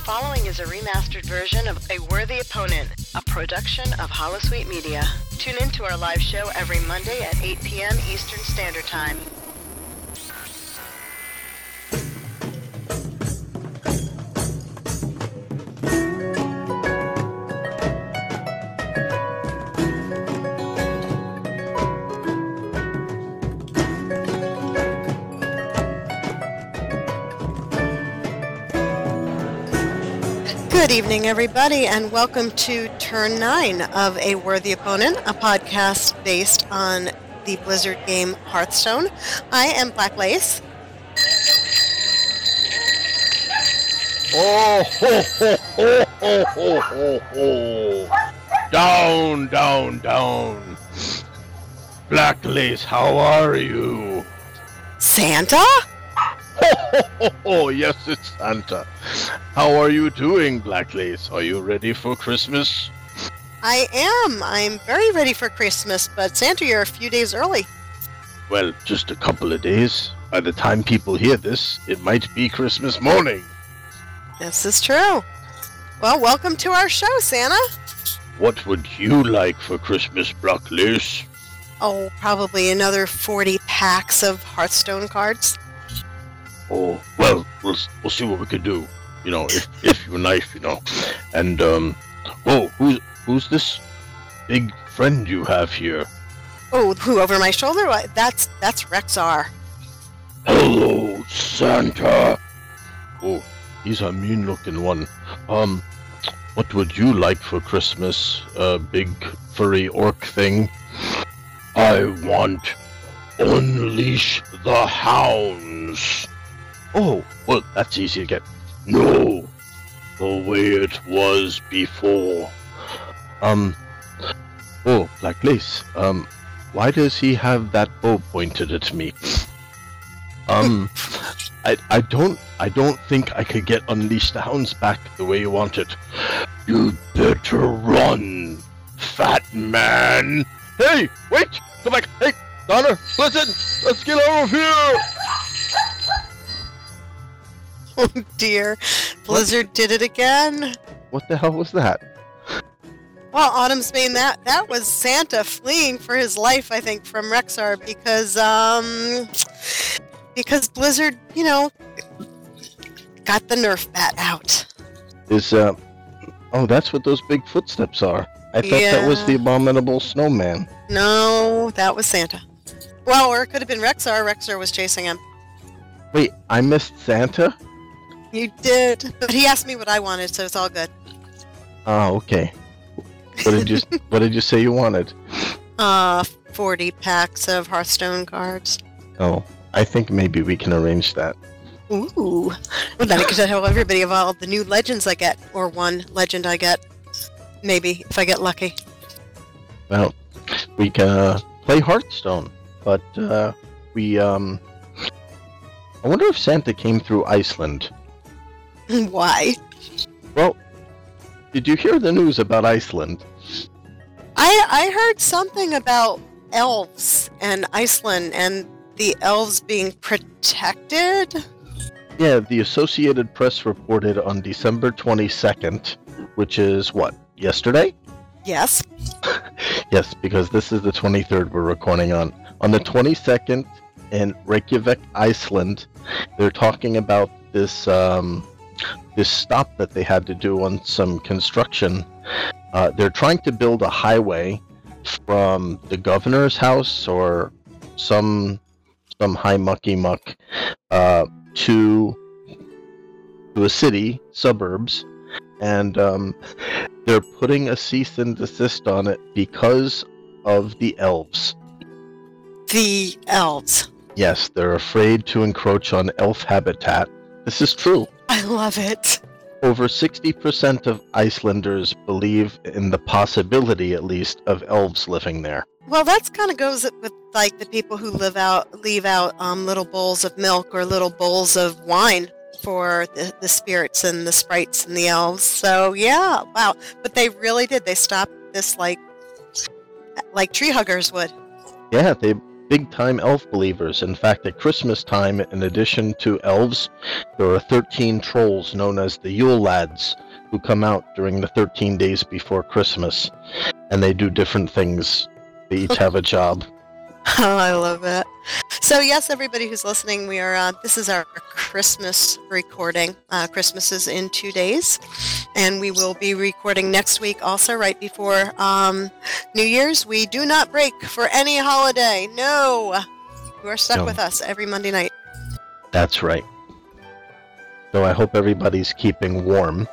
following is a remastered version of A Worthy Opponent, a production of Holosuite Media. Tune in to our live show every Monday at 8 p.m. Eastern Standard Time. Good evening, everybody, and welcome to Turn 9 of A Worthy Opponent, a podcast based on the Blizzard game Hearthstone. I am Black Lace. Oh, ho, ho, ho, ho, ho, ho, ho. Down, down, down. Black Lace, how are you? Santa? Ho, ho, ho, ho. Yes, it's Santa. How are you doing, Black Lace? Are you ready for Christmas? I am. I'm very ready for Christmas, but Santa, you're a few days early. Well, just a couple of days. By the time people hear this, it might be Christmas morning. This is true. Well, welcome to our show, Santa. What would you like for Christmas, Black Lace? Oh, probably another 40 packs of Hearthstone cards. Oh, well, we'll see what we can do. You know, if you're nice, you know. And, oh, who's this big friend you have here? Oh, who over my shoulder? That's Rexar. Hello, Santa. Oh, he's a mean-looking one. What would you like for Christmas, big furry orc thing? I want Unleash the Hounds. Oh, well, that's easy to get. No, the way it was before. Oh, Black Lace, why does he have that bow pointed at me? I don't think I could get Unleash the Hounds back the way you want it. You'd better run, fat man. Hey, wait, come back. Hey, Donner, listen, let's get over here. Oh dear, Blizzard did it again. What the hell was that? Well, Autumn's Bane, that was Santa fleeing for his life, I think, from Rexar because Blizzard, you know, got the Nerf bat out. Oh, that's what those big footsteps are. I thought that was the abominable snowman. No, that was Santa. Well, or it could have been Rexar. Rexar was chasing him. Wait, I missed Santa? You did, but he asked me what I wanted, so it's all good. Oh, okay. What did you say you wanted? 40 packs of Hearthstone cards. Oh, I think maybe we can arrange that. Ooh. Well, then I could tell everybody of all the new legends I get, or one legend I get. Maybe, if I get lucky. Well, we can play Hearthstone, but I wonder if Santa came through Iceland. Why? Well, did you hear the news about Iceland? I heard something about elves and Iceland and the elves being protected. Yeah, the Associated Press reported on December 22nd, which is what, yesterday? Yes. Yes, because this is the 23rd we're recording on. On the 22nd in Reykjavik, Iceland, they're talking about this this stop that they had to do on some construction. They're trying to build a highway from the governor's house or some high mucky muck to a city, suburbs, and they're putting a cease and desist on it because of the elves. The elves. Yes, they're afraid to encroach on elf habitat. This is true. I love it. Over 60% of Icelanders believe in the possibility, at least, of elves living there. Well, that's kind of goes with like the people who leave out little bowls of milk or little bowls of wine for the spirits and the sprites and the elves. So yeah, wow. But they really did. They stopped this like tree huggers would. Yeah, big-time elf believers. In fact, at Christmas time, in addition to elves, there are 13 trolls known as the Yule Lads who come out during the 13 days before Christmas, and they do different things. They each have a job. Oh, I love it. So yes, everybody who's listening, we are. This is our Christmas recording. Christmas is in 2 days, and we will be recording next week, also right before New Year's. We do not break for any holiday. No, you are stuck with us every Monday night. That's right. So I hope everybody's keeping warm.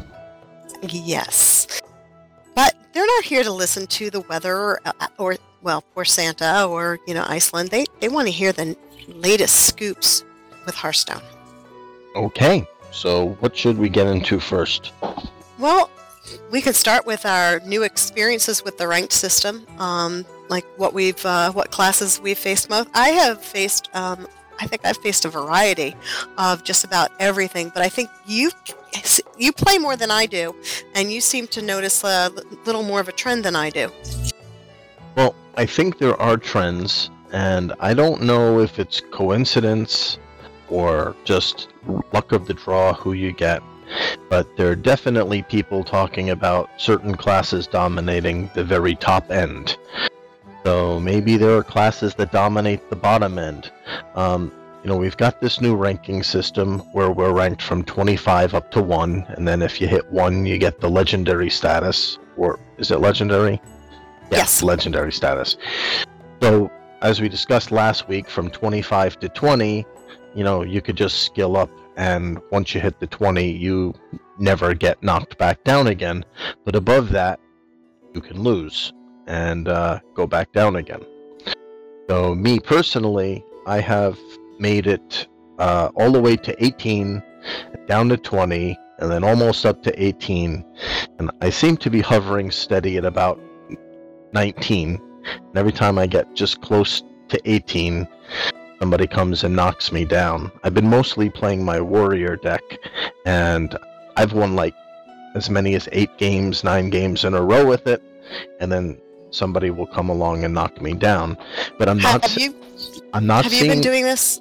Yes, but they're not here to listen to the weather or poor Santa or, Iceland. They want to hear the latest scoops with Hearthstone. Okay, so what should we get into first? Well, we could start with our new experiences with the ranked system, like what classes we've faced most. I think I've faced a variety of just about everything, but I think you play more than I do, and you seem to notice a little more of a trend than I do. Well, I think there are trends, and I don't know if it's coincidence or just luck of the draw who you get, but there are definitely people talking about certain classes dominating the very top end. So maybe there are classes that dominate the bottom end. We've got this new ranking system where we're ranked from 25 up to 1, and then if you hit 1, you get the legendary status. Or is it legendary? Yes. Legendary status. So, as we discussed last week, from 25 to 20, you could just skill up, and once you hit the 20, you never get knocked back down again. But above that, you can lose and go back down again. So, me personally, I have made it all the way to 18, down to 20, and then almost up to 18. And I seem to be hovering steady at about 19, and every time I get just close to 18, somebody comes and knocks me down. I've been mostly playing my warrior deck, and I've won like as many as 8 games, 9 games in a row with it, and then somebody will come along and knock me down. But I'm not. Have you been doing this?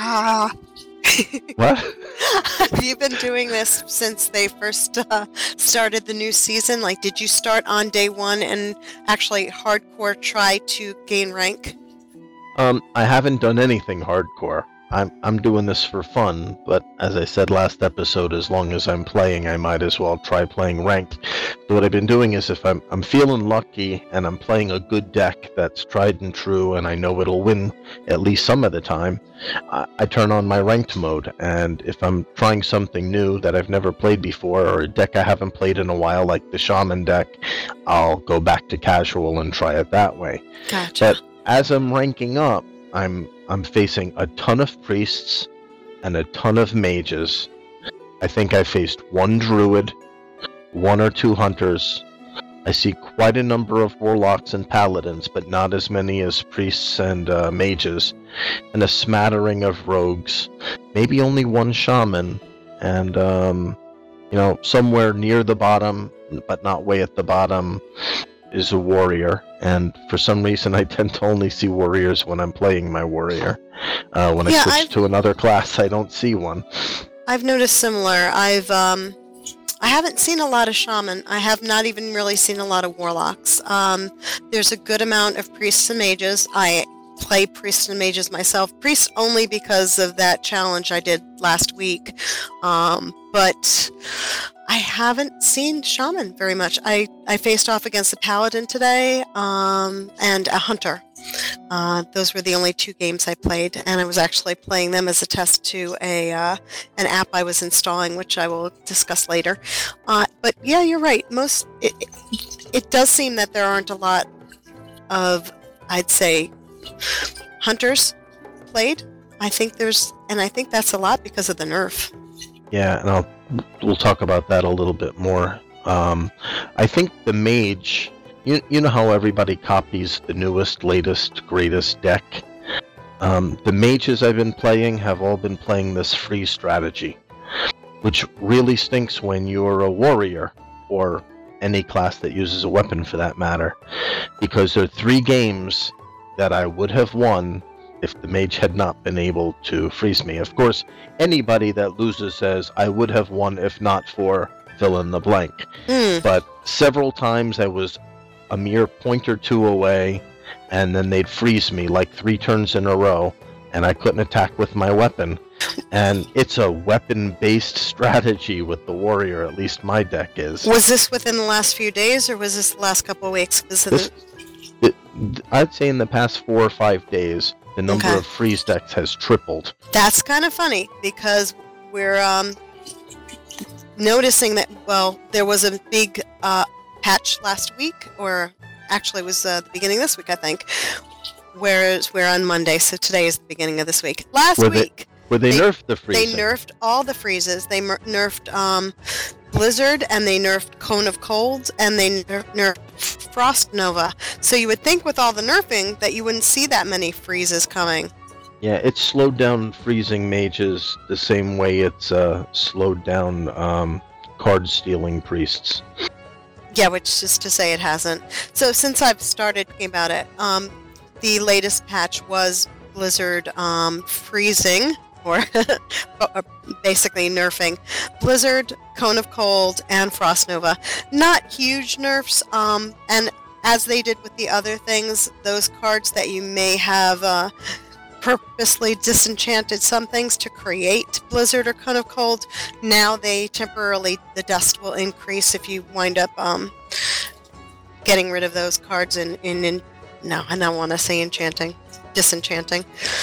What? Have you been doing this since they first started the new season? Like, did you start on day 1 and actually hardcore try to gain rank? I haven't done anything hardcore. I'm doing this for fun, but as I said last episode, as long as I'm playing, I might as well try playing ranked. So what I've been doing is if I'm feeling lucky and I'm playing a good deck that's tried and true and I know it'll win at least some of the time, I turn on my ranked mode. And if I'm trying something new that I've never played before or a deck I haven't played in a while, like the Shaman deck, I'll go back to casual and try it that way. Gotcha. But as I'm ranking up, I'm facing a ton of priests and a ton of mages. I think I faced 1 druid, 1 or 2 hunters. I see quite a number of warlocks and paladins, but not as many as priests and mages, and a smattering of rogues. Maybe only 1 shaman, and somewhere near the bottom, but not way at the bottom, is a warrior. And for some reason I tend to only see warriors when I'm playing my warrior. When I switch to another class, I don't see one. I've noticed similar. I haven't seen a lot of shaman. I have not even really seen a lot of warlocks. There's a good amount of priests and mages. I play priests and mages myself. Priests only because of that challenge I did last week. But I haven't seen shaman very much. I faced off against a paladin today and a hunter. Those were the only 2 games I played, and I was actually playing them as a test to an app I was installing, which I will discuss later. But yeah, you're right. It does seem that there aren't a lot of, I'd say, hunters played. I think that's a lot because of the nerf. Yeah, and we'll talk about that a little bit more. I think the mage, you know how everybody copies the newest, latest, greatest deck? The mages I've been playing have all been playing this free strategy, which really stinks when you're a warrior, or any class that uses a weapon for that matter, because there are 3 games that I would have won if the mage had not been able to freeze me. Of course, anybody that loses says, I would have won if not for fill in the blank. But several times I was a mere point or two away, and then they'd freeze me like 3 turns in a row, and I couldn't attack with my weapon. And it's a weapon-based strategy with the warrior, at least my deck is. Was this within the last few days, or was this the last couple of weeks? I'd say in the past 4 or 5 days, the number of freeze decks has tripled. That's kind of funny, because we're noticing that, well, there was a big patch last week, or actually it was the beginning of this week, I think, whereas we're on Monday, so today is the beginning of this week. Last week... Where they nerfed the freezing. They nerfed all the freezes. They nerfed Blizzard, and they nerfed Cone of Cold, and they nerfed Frost Nova. So you would think with all the nerfing that you wouldn't see that many freezes coming. Yeah, it's slowed down freezing mages the same way it's slowed down card-stealing priests. Yeah, which is to say it hasn't. So since I've started thinking about it, the latest patch was Blizzard freezing, or basically nerfing Blizzard, Cone of Cold, and Frost Nova. Not huge nerfs, and as they did with the other things, those cards that you may have purposely disenchanted some things to create Blizzard or Cone of Cold, now they temporarily, the dust will increase if you wind up getting rid of those cards in no, I don't want to say disenchanting.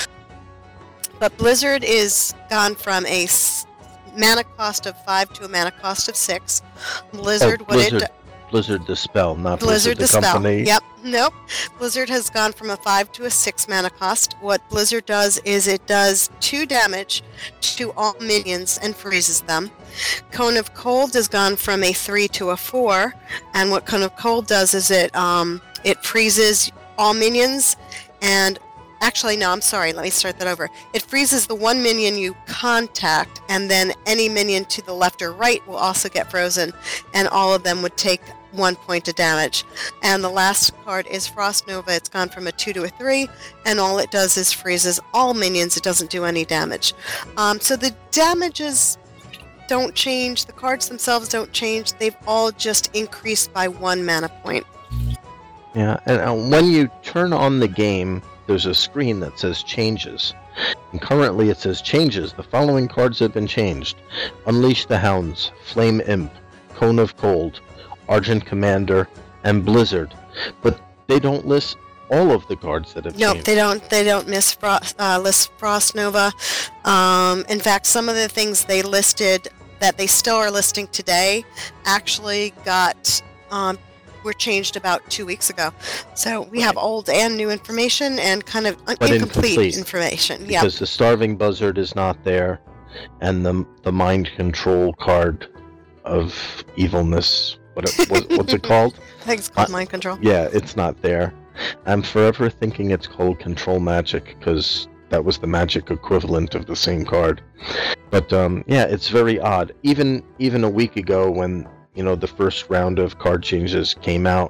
But Blizzard is gone from a mana cost of 5 to a mana cost of 6. Blizzard Dispel, not Blizzard the company. Yep, nope. Blizzard has gone from a 5 to a 6 mana cost. What Blizzard does is it does 2 damage to all minions and freezes them. Cone of Cold has gone from a 3 to a 4, and what Cone of Cold does is it freezes all minions, and actually, no, I'm sorry, let me start that over. It freezes the one minion you contact, and then any minion to the left or right will also get frozen, and all of them would take 1 point of damage. And the last card is Frost Nova. It's gone from a 2 to a 3, and all it does is freezes all minions. It doesn't do any damage. So the damages don't change. The cards themselves don't change. They've all just increased by 1 mana point. Yeah, and when you turn on the game, there's a screen that says Changes. And currently it says Changes. The following cards have been changed. Unleash the Hounds, Flame Imp, Cone of Cold, Argent Commander, and Blizzard. But they don't list all of the cards that have changed. No, they don't list Frost Nova. In fact, some of the things they listed that they still are listing today actually were changed about 2 weeks ago. So we have old and new information and kind of incomplete information. Yeah. Because the Starving Buzzard is not there, and the Mind Control card of evilness, what's it called? I think it's called Mind Control. Yeah, it's not there. I'm forever thinking it's called Control Magic, because that was the magic equivalent of the same card. But yeah, it's very odd. Even a week ago when the first round of card changes came out,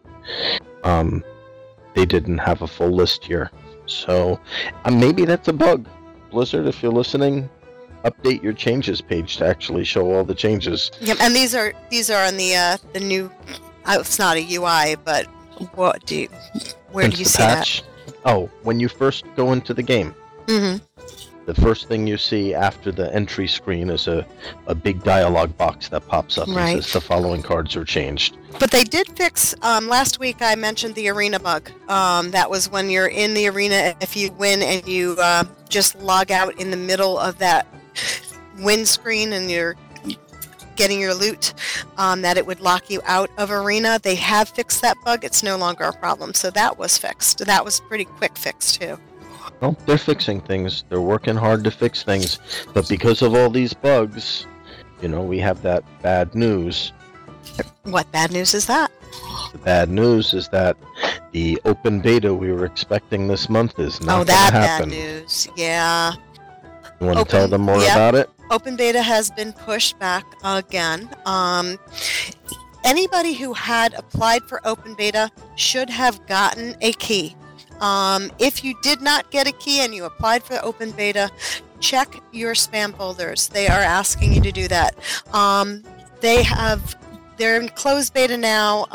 they didn't have a full list here. So maybe that's a bug. Blizzard, if you're listening, update your changes page to actually show all the changes. Yep, and these are on the new. It's not a UI, but where do you see patch? That? Oh, when you first go into the game. Mm-hmm. The first thing you see after the entry screen is a big dialogue box that pops up and says the following cards are changed. But they did fix, last week I mentioned the arena bug. That was when you're in the arena, if you win and you just log out in the middle of that win screen and you're getting your loot, that it would lock you out of arena. They have fixed that bug. It's no longer a problem. So that was fixed. That was pretty quick fix too. Well, they're fixing things. They're working hard to fix things. But because of all these bugs, we have that bad news. What bad news is that? The bad news is that the open beta we were expecting this month is not going to happen. Bad news. Yeah. You want to tell them more about it? Open beta has been pushed back again. Anybody who had applied for open beta should have gotten a key. If you did not get a key and you applied for the open beta, check your spam folders. They are asking you to do that. They're in closed beta now.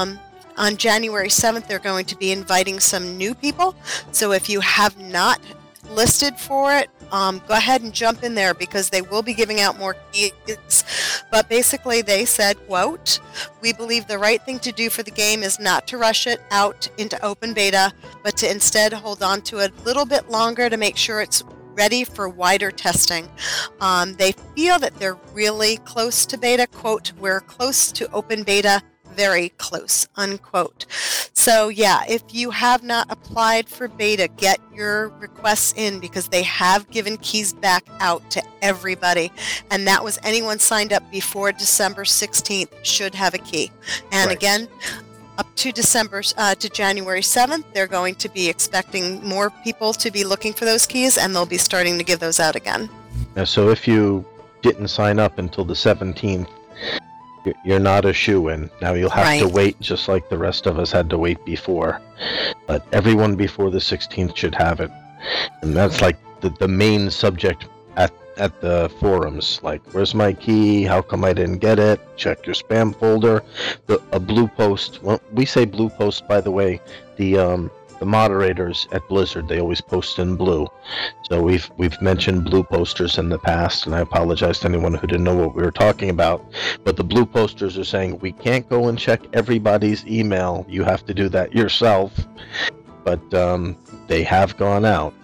On January 7th, they're going to be inviting some new people. So if you have not listed for it, go ahead and jump in there because they will be giving out more keys. But basically they said, quote, "We believe the right thing to do for the game is not to rush it out into open beta, but to instead hold on to it a little bit longer to make sure it's ready for wider testing." They feel that they're really close to beta. Quote, "We're close to open beta, very close," unquote. So yeah, if you have not applied for beta, get your requests in because they have given keys back out to everybody. And that was anyone signed up before December 16th should have a key. And Right. again, up to January 7th, they're going to be expecting more people to be looking for those keys, and they'll be starting to give those out again. Now, so if you didn't sign up until the 17th, you're not a shoo-in. Now you'll have to Right. wait just like the rest of us had to wait before. But everyone before the 16th should have it. And that's like the main subject at the forums. Like, where's my key? How come I didn't get it? Check your spam folder. A blue post. Well, we say blue post, by the way. The moderators at Blizzard, they always post in blue. So we've mentioned blue posters in the past, and I apologize to anyone who didn't know what we were talking about. But the blue posters are saying we can't go and check everybody's email. You have to do that yourself. But they have gone out.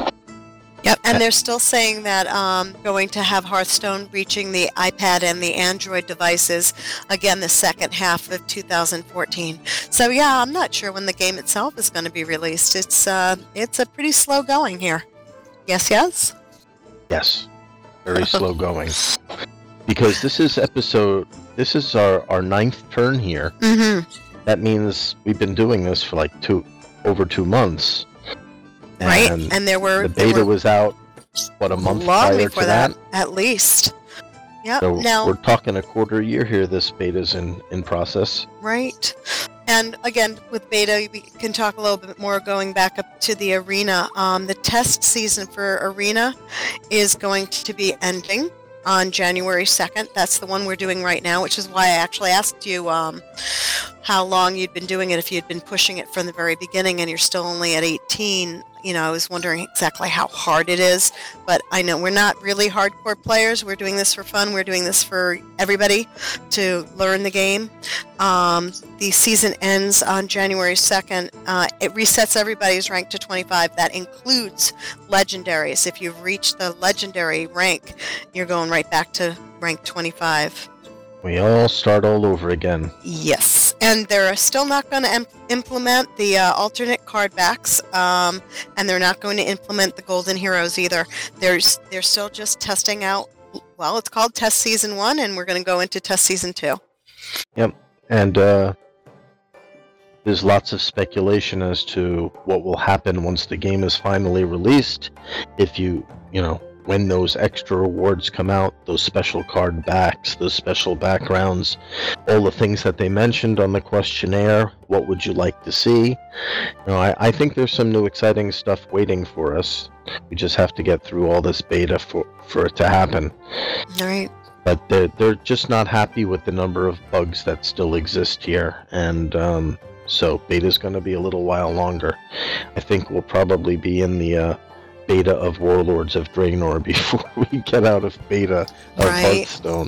Yep, and they're still saying that going to have Hearthstone reaching the iPad and the Android devices, again, the second half of 2014. So yeah, I'm not sure when the game itself is going to be released. It's a pretty slow going here. Yes, yes? Yes, very slow going. Because this is our ninth turn here. Mm-hmm. That means we've been doing this for like over 2 months. Right, And and the beta was out, what, a month long prior before to that? at least. Yep. So Now, we're talking a quarter year here. This beta's in process. right. And again, with beta, we can talk a little bit more going back up to the arena. The test season for arena is going to be ending on January 2nd. That's the one we're doing right now, which is why I actually asked you how long you'd been doing it, if you'd been pushing it from the very beginning and you're still only at 18. I was wondering exactly how hard it is, but I know we're not really hardcore players. We're doing this for fun. We're doing this for everybody to learn the game. The season ends on January 2nd. It resets everybody's rank to 25. That includes legendaries. If you've reached the legendary rank, you're going right back to rank 25. We all start all over again. Yes, and they're still not going to implement the alternate card backs, and they're not going to implement the golden heroes either. They're still just testing out. Well, it's called Test Season 1, and we're going to go into Test Season 2. Yep, and there's lots of speculation as to what will happen once the game is finally released. If when those extra rewards come out, those special card backs, those special backgrounds, all the things that they mentioned on the questionnaire, what would you like to see? I think there's some new exciting stuff waiting for us. We just have to get through all this beta for it to happen. All right. But they're just not happy with the number of bugs that still exist here, and so beta's going to be a little while longer. I think we'll probably be in the beta of Warlords of Draenor before we get out of beta of Right. Hearthstone.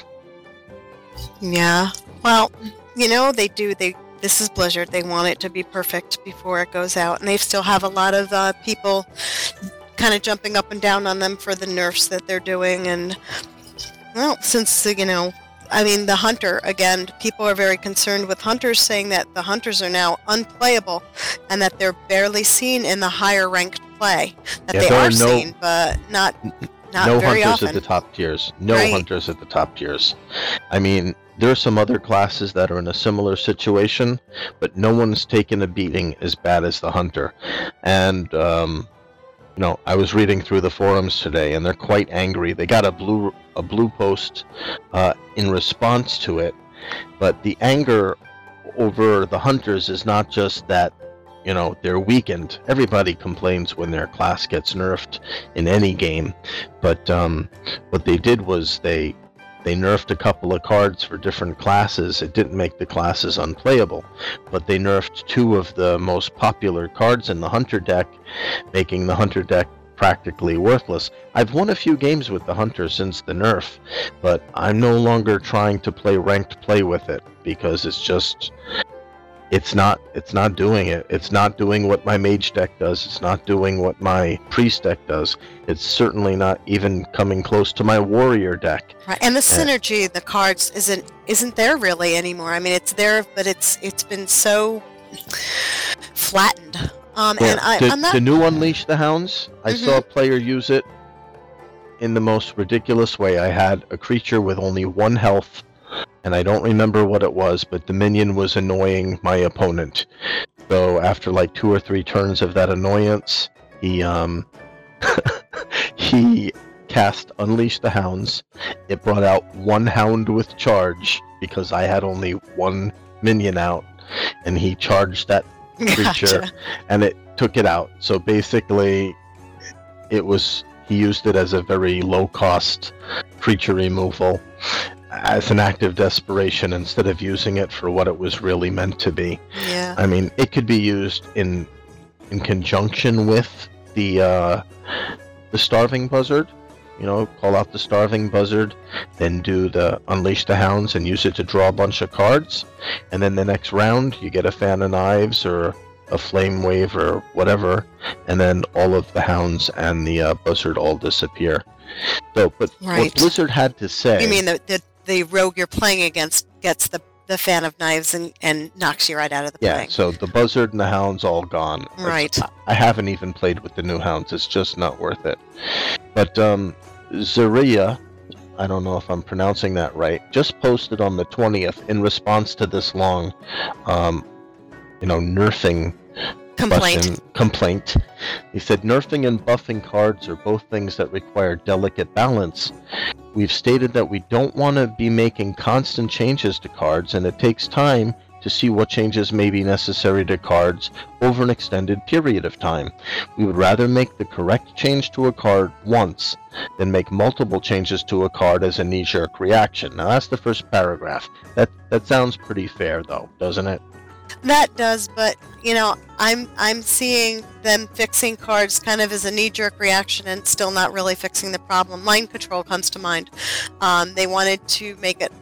Yeah. Well, this is Blizzard. They want it to be perfect before it goes out, and they still have a lot of people kind of jumping up and down on them for the nerfs that they're doing. And well, since the hunter, again, people are very concerned with hunters, saying that the hunters are now unplayable and that they're barely seen in the higher ranked play. That Yeah, they there are are seen, but not No very hunters often. at the top tiers. No Right. hunters at the top tiers. I mean, there are some other classes that are in a similar situation, but no one's taken a beating as bad as the hunter. And I was reading through the forums today, and they're quite angry. They got a blue post in response to it, but the anger over the hunters is not just that they're weakened. Everybody complains when their class gets nerfed in any game, but what they did was they nerfed a couple of cards for different classes. It didn't make the classes unplayable, but they nerfed two of the most popular cards in the Hunter deck, making the Hunter deck practically worthless. I've won a few games with the Hunter since the nerf, but I'm no longer trying to play ranked play with it because it's not doing it. It's not doing what my mage deck does. It's not doing what my priest deck does. It's certainly not even coming close to my warrior deck. Right. And the synergy, the cards isn't there really anymore. I mean, it's there, but it's been so flattened. The new Unleash the Hounds, I saw a player use it in the most ridiculous way. I had a creature with only 1 health, and I don't remember what it was, but the minion was annoying my opponent. So after like 2 or 3 turns of that annoyance, he he cast Unleash the Hounds. It brought out 1 hound with charge because I had only 1 minion out, and he charged that creature, and it took it out. So basically, he used it as a very low-cost creature removal, as an act of desperation instead of using it for what it was really meant to be. Yeah. I mean, it could be used in conjunction with the Starving Buzzard. Call out the Starving Buzzard, then do the Unleash the Hounds and use it to draw a bunch of cards, and then the next round you get a Fan of Knives or a Flame Wave or whatever, and then all of the Hounds and the Buzzard all disappear. So, but what Blizzard had to say... You mean the rogue you're playing against gets the Fan of Knives and knocks you right out of the play. Yeah, so the Buzzard and the Hounds all gone. Right. I haven't even played with the new Hounds. It's just not worth it. But Zaria, I don't know if I'm pronouncing that right, just posted on the 20th in response to this long, nerfing complaint. He said, nerfing and buffing cards are both things that require delicate balance. We've stated that we don't want to be making constant changes to cards, and it takes time to see what changes may be necessary to cards over an extended period of time. We would rather make the correct change to a card once than make multiple changes to a card as a knee-jerk reaction. Now that's the first paragraph. That sounds pretty fair though, doesn't it? That does, but I'm seeing them fixing cards kind of as a knee-jerk reaction and still not really fixing the problem. Mind Control comes to mind. They wanted to make it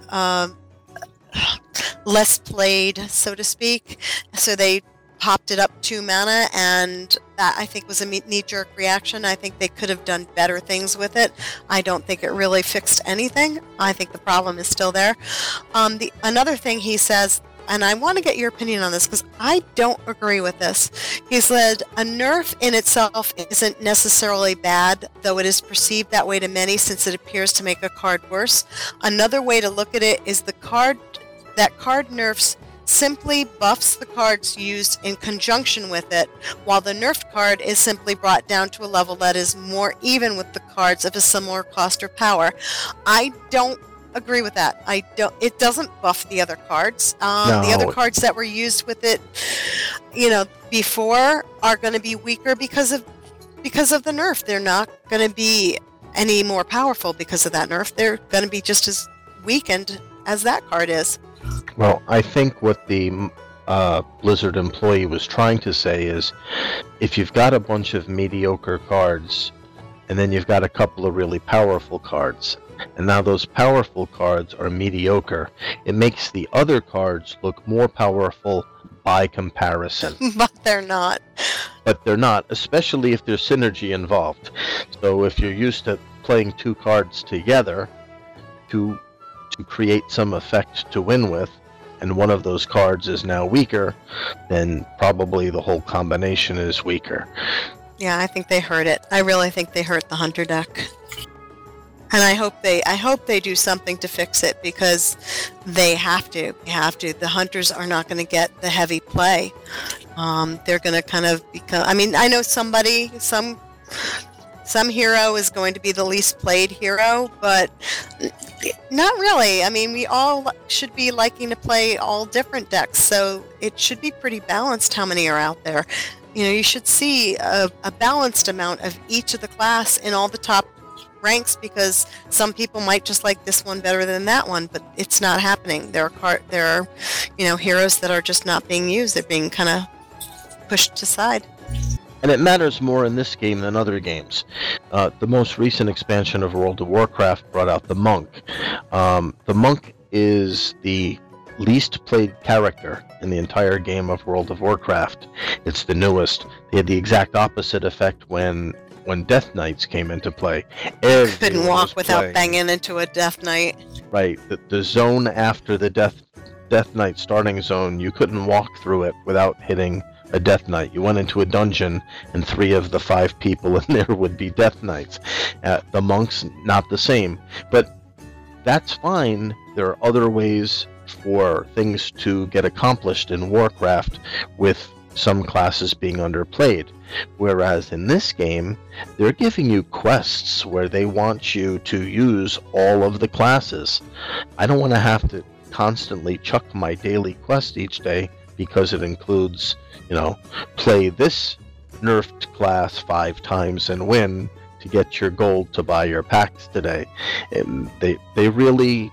less played, so to speak, so they popped it up 2 mana, and that I think was a knee-jerk reaction. I think they could have done better things with it. I don't think it really fixed anything. I think the problem is still there. Another thing he says, and I want to get your opinion on this because I don't agree with this. He said, a nerf in itself isn't necessarily bad, though it is perceived that way to many since it appears to make a card worse. Another way to look at it is card nerfs simply buffs the cards used in conjunction with it, while the nerfed card is simply brought down to a level that is more even with the cards of a similar cost or power. I don't agree with that. It doesn't buff the other cards. No. The other cards that were used with it, before are going to be weaker because of the nerf. They're not going to be any more powerful because of that nerf. They're going to be just as weakened as that card is. Well, I think what the Blizzard employee was trying to say is, if you've got a bunch of mediocre cards, and then you've got a couple of really powerful cards, and now those powerful cards are mediocre, it makes the other cards look more powerful by comparison. But they're not. But they're not, especially if there's synergy involved. So if you're used to playing 2 cards together to create some effect to win with, and one of those cards is now weaker, then probably the whole combination is weaker. Yeah, I think they hurt it. I really think they hurt the Hunter deck. And I hope they do something to fix it, because they have to. The Hunters are not going to get the heavy play. They're going to kind of become... I mean, I know some hero is going to be the least played hero, but Not really. I mean, we all should be liking to play all different decks, so it should be pretty balanced how many are out there. You should see a balanced amount of each of the class in all the top ranks, because some people might just like this one better than that one, but it's not happening. There are heroes that are just not being used. They're being kind of pushed aside. And it matters more in this game than other games. The most recent expansion of World of Warcraft brought out the Monk. The Monk is the least played character in the entire game of World of Warcraft. It's the newest. They had the exact opposite effect when Death Knights came into play. Everyone couldn't walk without playing. banging into a Death Knight. Right. The zone after the Death Knight starting zone, you couldn't walk through it without hitting a Death Knight. You went into a dungeon, and 3 of the 5 people in there would be Death Knights. The Monks, not the same. But that's fine. There are other ways for things to get accomplished in Warcraft with some classes being underplayed. Whereas in this game, they're giving you quests where they want you to use all of the classes. I don't want to have to constantly chuck my daily quest each day because it includes, play this nerfed class 5 times and win to get your gold to buy your packs today. And they really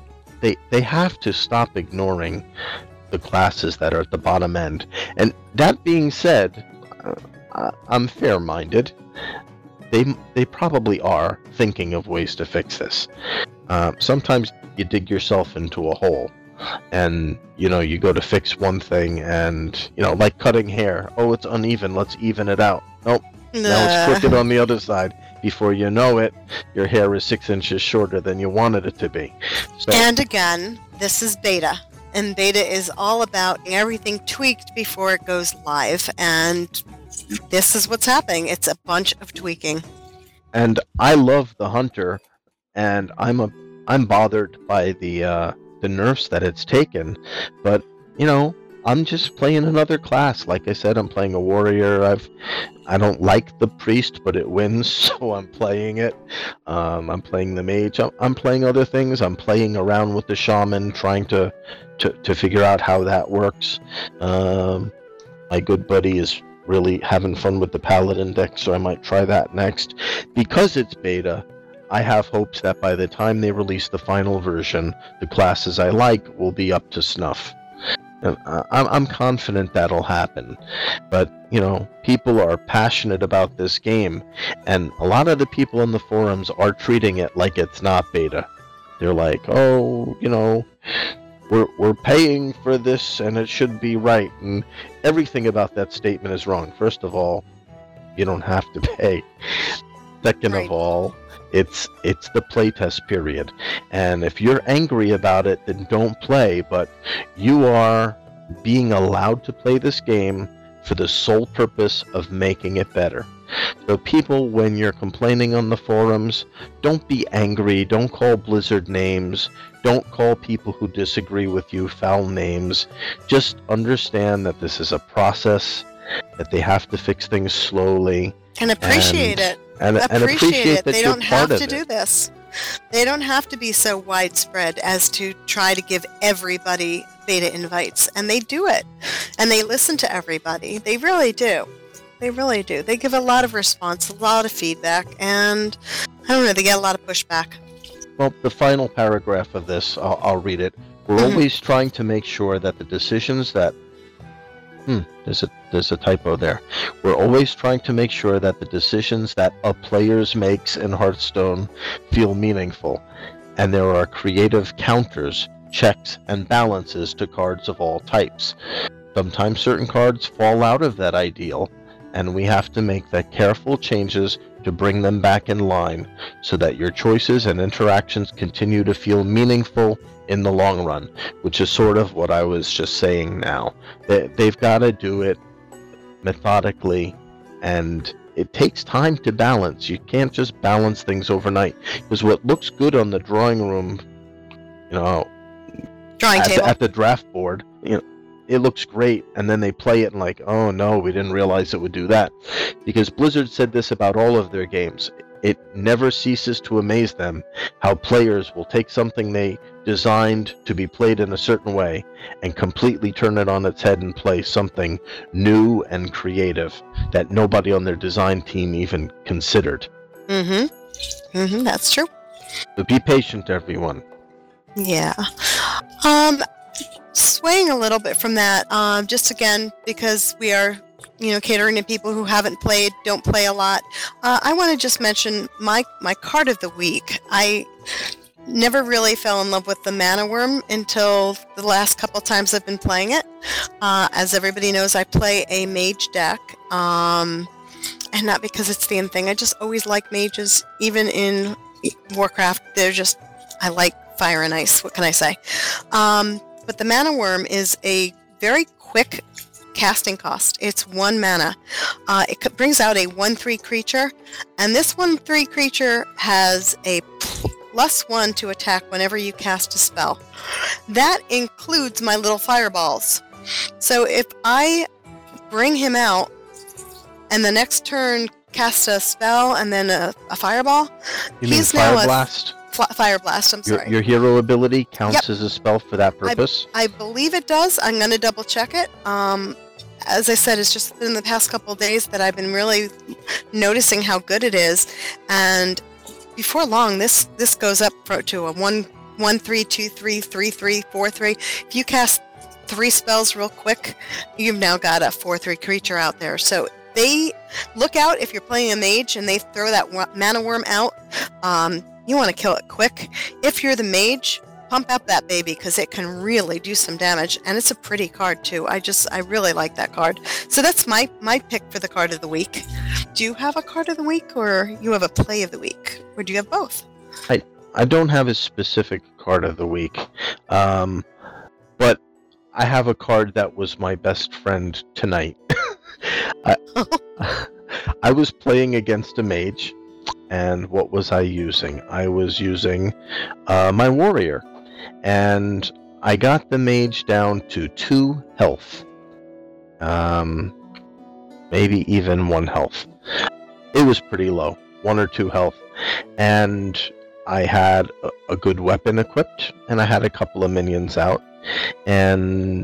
have to stop ignoring the classes that are at the bottom end. And that being said, I'm fair-minded. They probably are thinking of ways to fix this. Sometimes you dig yourself into a hole, and you go to fix one thing, and like cutting hair. Oh, it's uneven. Let's even it out. Nope. Now it's crooked on the other side. Before you know it, your hair is 6 inches shorter than you wanted it to be. So, and again, this is beta. And beta is all about everything tweaked before it goes live. And this is what's happening. It's a bunch of tweaking. And I love the Hunter, and I'm bothered by the nerfs that it's taken. But I'm just playing another class. Like I said, I'm playing a warrior. I don't like the priest, but it wins, so I'm playing it. I'm playing the mage. I'm playing other things. I'm playing around with the shaman, trying to figure out how that works. My good buddy is really having fun with the paladin deck, so I might try that next. Because it's beta, I have hopes that by the time they release the final version, the classes I like will be up to snuff. And I'm confident that'll happen. But, people are passionate about this game, and a lot of the people in the forums are treating it like it's not beta. They're like, oh, we're paying for this and it should be right. And everything about that statement is wrong. First of all, you don't have to pay. Second of all, it's the playtest period. And if you're angry about it, then don't play. But you are being allowed to play this game for the sole purpose of making it better. So people, when you're complaining on the forums, don't be angry. Don't call Blizzard names. Don't call people who disagree with you foul names. Just understand that this is a process, that they have to fix things slowly. And appreciate it. And appreciate that they you're don't have part to of do it. this. They don't have to be so widespread as to try to give everybody beta invites. And they do it. And they listen to everybody. They really do. They really do. They give a lot of response, a lot of feedback, and I don't know, they get a lot of pushback. Well, the final paragraph of this, I'll read it. We're always trying to make sure that the decisions that... There's a typo there. We're always trying to make sure that the decisions that a player makes in Hearthstone feel meaningful, and there are creative counters, checks, and balances to cards of all types. Sometimes certain cards fall out of that ideal, and we have to make the careful changes to bring them back in line so that your choices and interactions continue to feel meaningful in the long run, which is sort of what I was just saying now. They've got to do it methodically, and it takes time to balance. You can't just balance things overnight, because what looks good on the drawing room, Drawing table. At the draft board, it looks great, and then they play it and like, oh no, we didn't realize it would do that. Because Blizzard said this about all of their games. it never ceases to amaze them how players will take something they designed to be played in a certain way and completely turn it on its head and play something new and creative that nobody on their design team even considered. That's true. So be patient, everyone. Yeah. Swaying a little bit from that, just again, because we are, catering to people who haven't played, don't play a lot. I want to just mention my card of the week. I never really fell in love with the Mana Worm until the last couple times I've been playing it. As everybody knows, I play a mage deck, and not because it's the end thing. I just always like mages, even in Warcraft. I like fire and ice. What can I say? But the Mana Worm is a very quick casting cost. It's 1 mana. It brings out a 1/3 creature, and this 1/3 creature has a +1 to attack whenever you cast a spell. That includes my little fireballs. So if I bring him out and the next turn cast a spell and then a fireball, he's now Fire Blast? Fire Blast, I'm sorry. Your hero ability counts as a spell for that purpose? I believe it does. I'm going to double check it. As I said, it's just in the past couple of days that I've been really noticing how good it is. And before long, this goes up to a 1/3, 2/3, 3/3, 4/3. If you cast 3 spells real quick, you've now got a 4/3 creature out there. So they look out if you're playing a mage and they throw that Mana Worm out. You want to kill it quick. If you're the mage, pump up that baby because it can really do some damage, and it's a pretty card too. I really like that card. So that's my pick for the card of the week. Do you have a card of the week, or you have a play of the week, or do you have both? I don't have a specific card of the week, but I have a card that was my best friend tonight. I was playing against a mage. And what was I using? I was using my warrior. And I got the mage down to 2 health. Maybe even 1 health. It was pretty low. 1 or 2 health. And I had a good weapon equipped. And I had a couple of minions out. And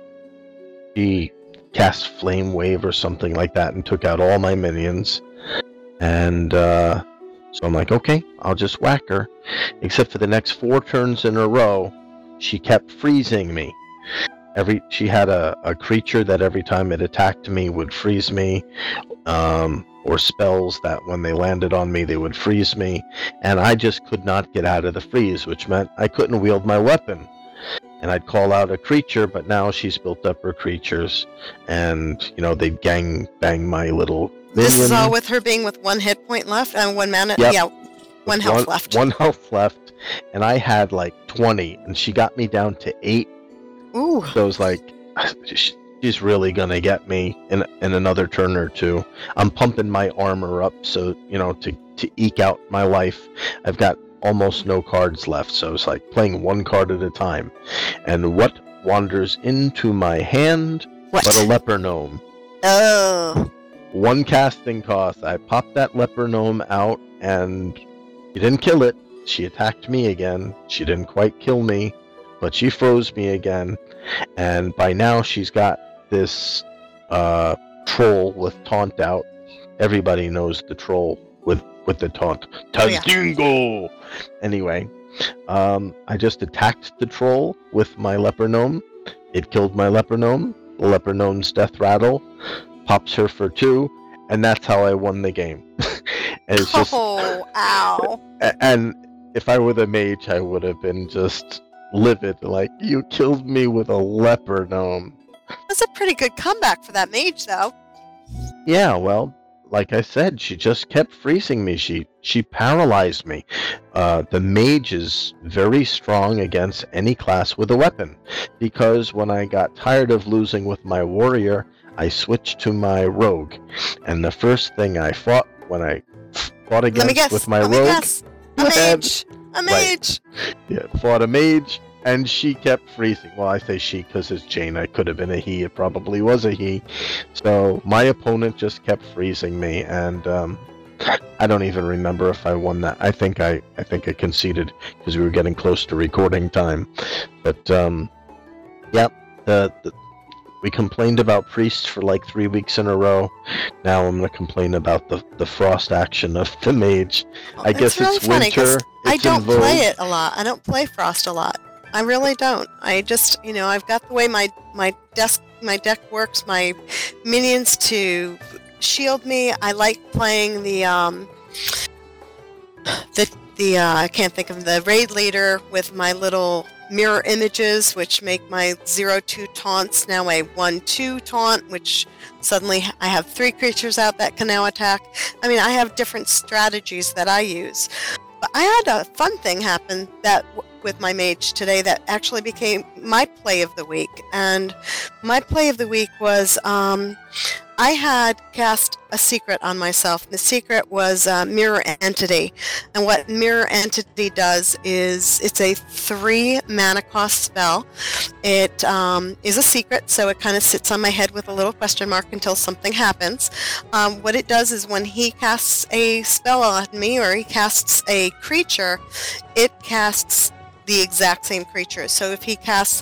he cast Flame Wave or something like that and took out all my minions. And so I'm like, okay, I'll just whack her. Except for the next 4 turns in a row, she kept freezing me. She had a creature that every time it attacked me would freeze me, or spells that when they landed on me, they would freeze me. And I just could not get out of the freeze, which meant I couldn't wield my weapon. And I'd call out a creature, but now she's built up her creatures, and they'd gang bang my little minion. This is all with her being with 1 hit point left and 1 mana. Yep. Yeah, 1 health left. 1 health left, and I had like 20, and she got me down to 8. Ooh. So I was like, she's really gonna get me in another turn or 2. I'm pumping my armor up, so to eke out my life. I've got almost no cards left, so it's like playing 1 card at a time. And what wanders into my hand but a leper gnome. Oh. 1 casting cost. I popped that leper gnome out, and she didn't kill it. She attacked me again. She didn't quite kill me, but she froze me again. And by now she's got this troll with taunt out. Everybody knows the troll with the taunt. Tazdingo! Yeah. Anyway, I just attacked the troll with my leper gnome. It killed my leper gnome. The leper gnome's death rattle pops her for 2, and that's how I won the game. And it's just, ow. And if I were the mage, I would have been just livid, like, you killed me with a leper gnome. That's a pretty good comeback for that mage, though. Yeah, well, like I said, she just kept freezing me. She paralyzed me. The mage is very strong against any class with a weapon, because when I got tired of losing with my warrior, I switched to my rogue. And the first thing I fought when I fought against with my rogue... A mage! A mage! Right. Yeah, fought a mage, and she kept freezing. Well, I say she because it's Jane. I could have been a he. It probably was a he. So my opponent just kept freezing me, and I don't even remember if I won that. I think I conceded because we were getting close to recording time. But we complained about priests for like 3 weeks in a row. Now I'm going to complain about the frost action of the mage. I guess really it's funny, winter. I It's don't in vogue. play it a lot. I don't play Frost a lot. I really don't. I just, I've got the way my deck works, my minions to shield me. I like playing the I can't think of the raid leader with my little mirror images, which make my 0-2 taunts now a 1-2 taunt, which suddenly I have 3 creatures out that can now attack. I mean, I have different strategies that I use. But I had a fun thing happen with my mage today that actually became my play of the week. And my play of the week was I had cast a secret on myself. The secret was Mirror Entity. And what Mirror Entity does is it's a 3 mana cost spell. It is a secret, so it kind of sits on my head with a little question mark until something happens. What it does is when he casts a spell on me or he casts a creature, it casts the exact same creature. So if he casts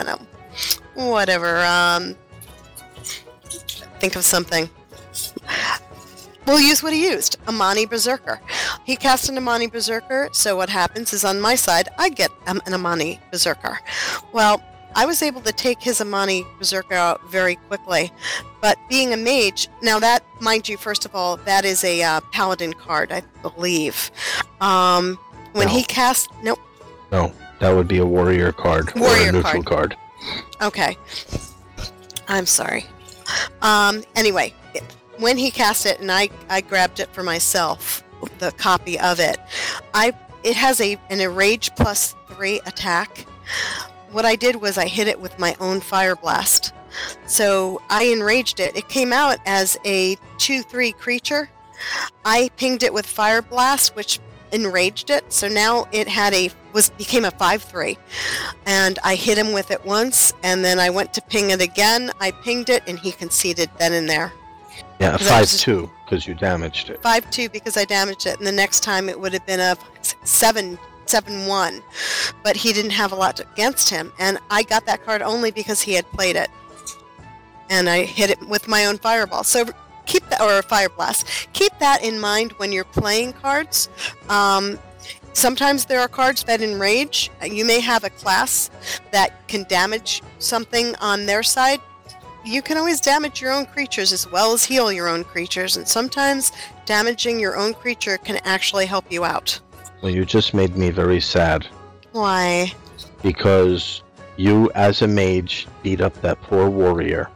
think of something. We'll use what he used, Amani Berserker. He cast an Amani Berserker, so what happens is on my side, I get an Amani Berserker. Well, I was able to take his Amani Berserker out very quickly, but being a mage, now that, mind you, first of all, that is a Paladin card, I believe. He cast... Nope. No, that would be a warrior card or a neutral card. Okay. I'm sorry. Anyway, when he cast it and I grabbed it for myself, the copy of it, it has an Enrage +3 attack. What I did was I hit it with my own Fire Blast. So I enraged it. It came out as a 2/3 creature. I pinged it with Fire Blast, which enraged it. So now it became a 5/3. And I hit him with it once, and then I went to ping it again. I pinged it, and he conceded then and there. Yeah, a 5/2 because you damaged it. 5/2 because I damaged it, and the next time it would have been a 7/1. But he didn't have a lot against him, and I got that card only because he had played it. And I hit it with my own Fireball. So keep that, or Fire Blast. Keep that in mind when you're playing cards. Sometimes there are cards that enrage. You may have a class that can damage something on their side. You can always damage your own creatures as well as heal your own creatures, and sometimes damaging your own creature can actually help you out. Well, you just made me very sad. Why? Because you, as a mage, beat up that poor warrior.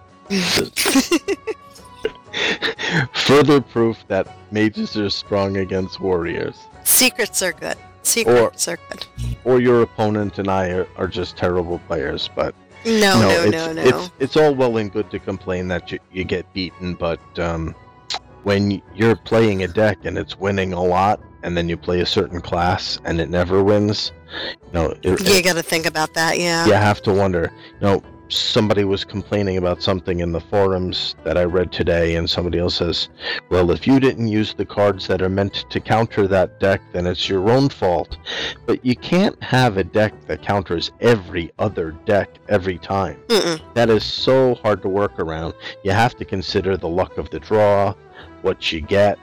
Further proof that mages are strong against warriors. Secrets are good. Secrets are good. Or your opponent and I are just terrible players, but... No. It's all well and good to complain that you get beaten, but when you're playing a deck and it's winning a lot, and then you play a certain class and it never wins, you got to think about that. Yeah. You have to wonder. Somebody was complaining about something in the forums that I read today, and somebody else says, well, if you didn't use the cards that are meant to counter that deck, then it's your own fault. But you can't have a deck that counters every other deck every time. Mm-mm. That is so hard to work around. You have to consider the luck of the draw, what you get.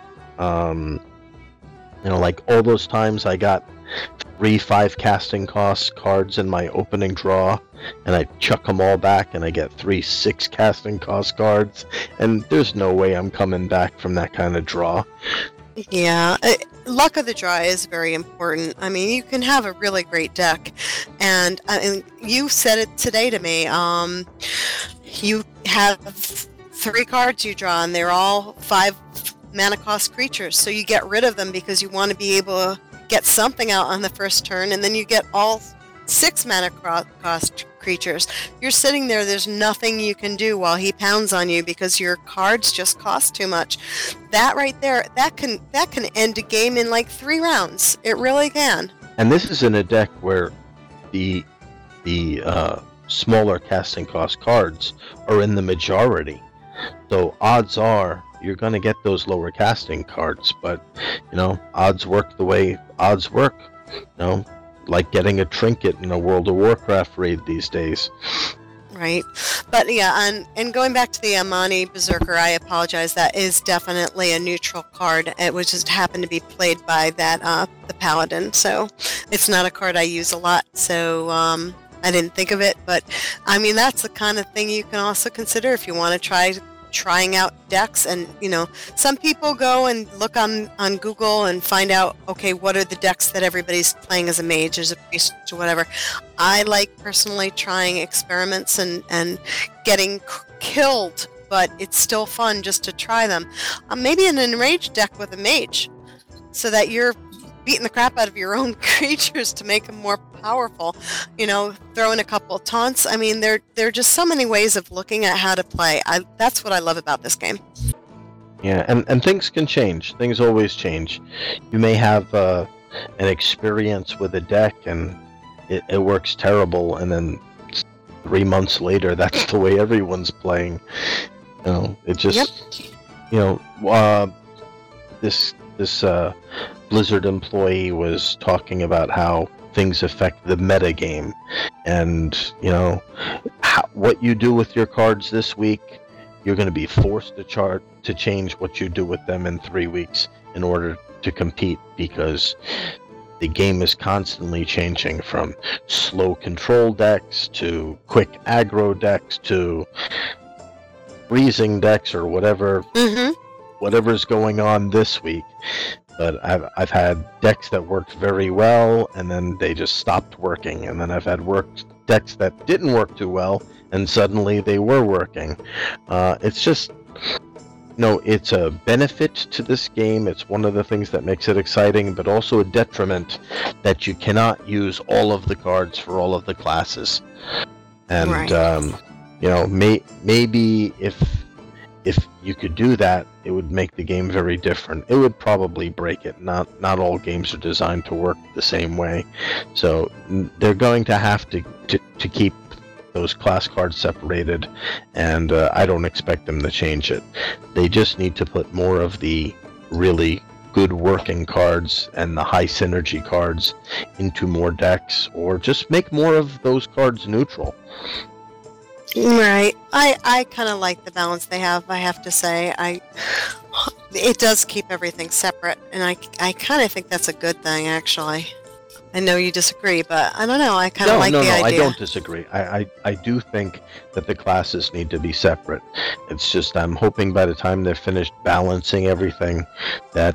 Like all those times I got 3/5 casting cost cards in my opening draw, and I chuck them all back and I get 3/6 casting cost cards, and there's no way I'm coming back from that kind of draw. Yeah, luck of the draw is very important. I mean, you can have a really great deck, and you said it today to me. You have 3 cards you draw, and they're all 5 mana cost creatures, so you get rid of them because you want to be able to get something out on the first turn, and then you get all 6 mana cost creatures. You're sitting there's nothing you can do while he pounds on you because your cards just cost too much. That right there, that can end a game in like 3 rounds. It really can. And this is in a deck where the smaller casting cost cards are in the majority. So odds are you're going to get those lower casting cards, but odds work the way odds work. Like getting a trinket in a World of Warcraft raid these days. Right. But yeah, and going back to the Amani Berserker, I apologize. That is definitely a neutral card. It was just happened to be played by that the Paladin, so it's not a card I use a lot. So I didn't think of it, but I mean that's the kind of thing you can also consider if you want to trying out decks. And some people go and look on Google and find out, okay, what are the decks that everybody's playing as a mage, as a priest, or whatever. I like personally trying experiments and getting killed, but it's still fun just to try them. Maybe an enraged deck with a mage, so that you're beating the crap out of your own creatures to make them more powerful. Throw in a couple of taunts. I mean, there are just so many ways of looking at how to play. That's what I love about this game. Yeah, and things can change. Things always change. You may have an experience with a deck and it works terrible, and then 3 months later, that's the way everyone's playing. It just, this Blizzard employee was talking about how things affect the metagame, and what you do with your cards this week, you're going to be forced to change what you do with them in 3 weeks in order to compete, because the game is constantly changing from slow control decks to quick aggro decks to freezing decks or whatever. Whatever's going on this week. But I've had decks that worked very well, and then they just stopped working. And then I've had decks that didn't work too well, and suddenly they were working. It's just, it's a benefit to this game. It's one of the things that makes it exciting, but also a detriment that you cannot use all of the cards for all of the classes. And, right. Maybe if you could do that, it would make the game very different. It would probably break it. Not all games are designed to work the same way. So they're going to have to keep those class cards separated, and I don't expect them to change it. They just need to put more of the really good working cards and the high synergy cards into more decks, or just make more of those cards neutral. Right. I kind of like the balance they have, I have to say. It does keep everything separate, and I kind of think that's a good thing, actually. I know you disagree, but I don't know. I kind of like the idea. No, I don't disagree. I do think that the classes need to be separate. It's just I'm hoping by the time they're finished balancing everything that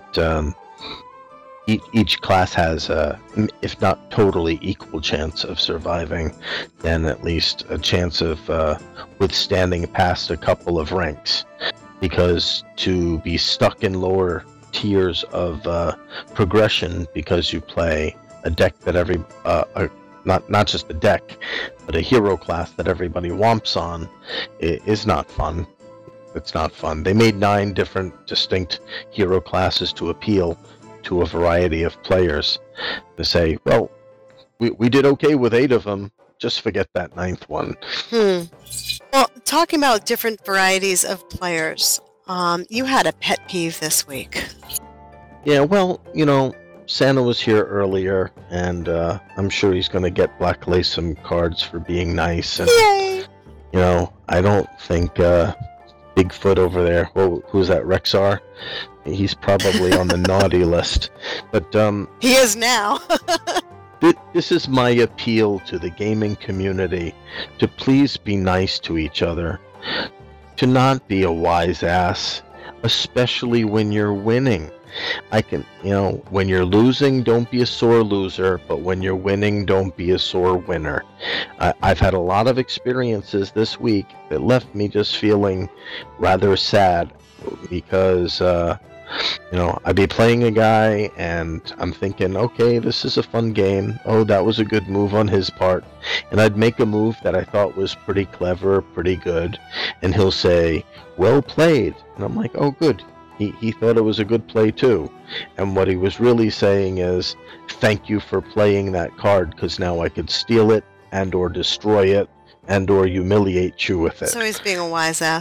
each class has a, if not totally equal chance of surviving, then at least a chance of withstanding past a couple of ranks. Because to be stuck in lower tiers of progression because you play a deck that not just a deck, but a hero class that everybody womps on, is not fun. It's not fun. They made 9 different distinct hero classes to appeal to a variety of players, to say, well, we did okay with 8 of them, just forget that 9th one. Well, talking about different varieties of players, you had a pet peeve this week. Yeah, well, Santa was here earlier, and I'm sure he's going to get Black Lace some cards for being nice. And, yay! I don't think Bigfoot over there, who's that, Rexar? He's probably on the naughty list. But he is now. This is my appeal to the gaming community, to please be nice to each other, to not be a wise ass, especially when you're winning. When you're losing, don't be a sore loser, but when you're winning, don't be a sore winner. I've had a lot of experiences this week that left me just feeling rather sad, because I'd be playing a guy and I'm thinking, okay, this is a fun game. Oh, that was a good move on his part. And I'd make a move that I thought was pretty clever, pretty good, and he'll say, well played. And I'm like, oh, good. He thought it was a good play too. And what he was really saying is, thank you for playing that card, because now I could steal it and or destroy it and or humiliate you with it. So he's being a wise ass.